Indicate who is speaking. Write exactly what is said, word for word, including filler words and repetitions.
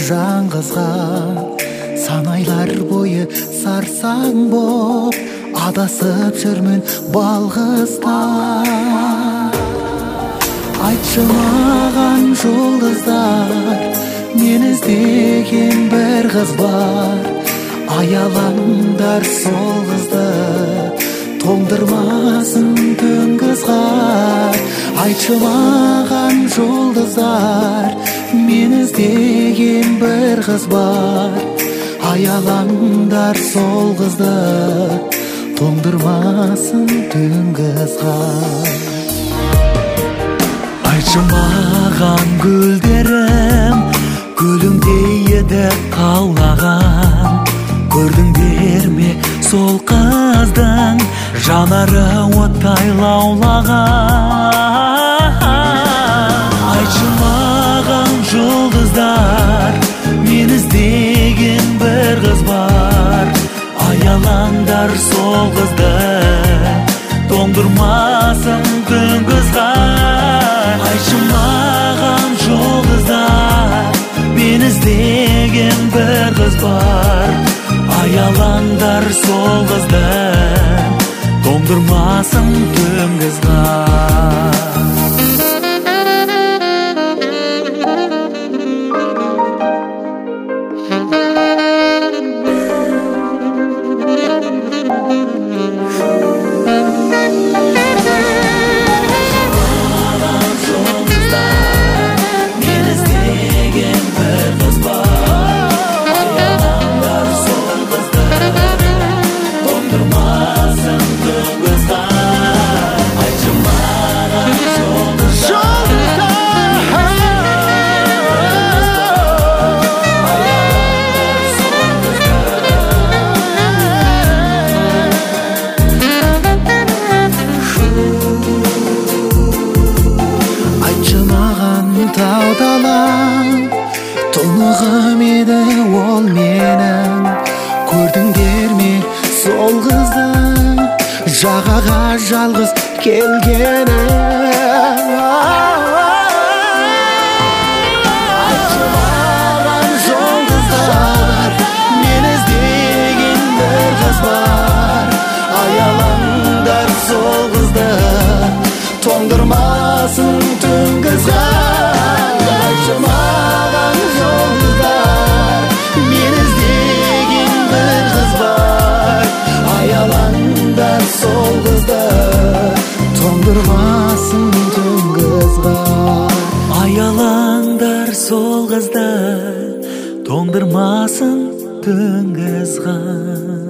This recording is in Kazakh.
Speaker 1: жаңғызға, санайлар бойы сарсаң боп адасып жүрмін балғызда. Айтшы маған жұлдыздар, мен іздеген бір қыз бар, аялаңдар сол қызды, тоңдырмасын түнгі ызғар. Айтшы маған жұлдыздар, мен іздеген бір қыз бар, аялаңдар сол қызды, тоңдырмасын түнгі ызғар. Айтшы маған гүлдерім, гүлімдей еді қаулаған, көрдіңдер ме сол қыздың жанары оттай лаулаған. Айтшы маған жұлдыздар, мен іздеген бір қыз бар, аялаңдар сол қызды, тоңдырмасын түнгі ызғар. Айтшы маған жұлдыздар, мен іздеген бір қыз бар, аялаңдар сол қызды, тоңдырмасын түнгі ызғар. Тұнығым еді ол менің, көрдіңдер ме сол қызды, жағаға жалғыз келгені. Айтшы маған жұлдыздар, мен іздеген бір қыз бар, аялаңдар сол қызды, тоңдырмасын түнгі ызғар. Айтшы маған жұлдыздар, мен іздеген бір қыз бар, аялаңдар сол қызды, тоңдырмасын түнгі ызғар. Аялаңдар сол қызды, тоңдырмасын түнгі ызғар.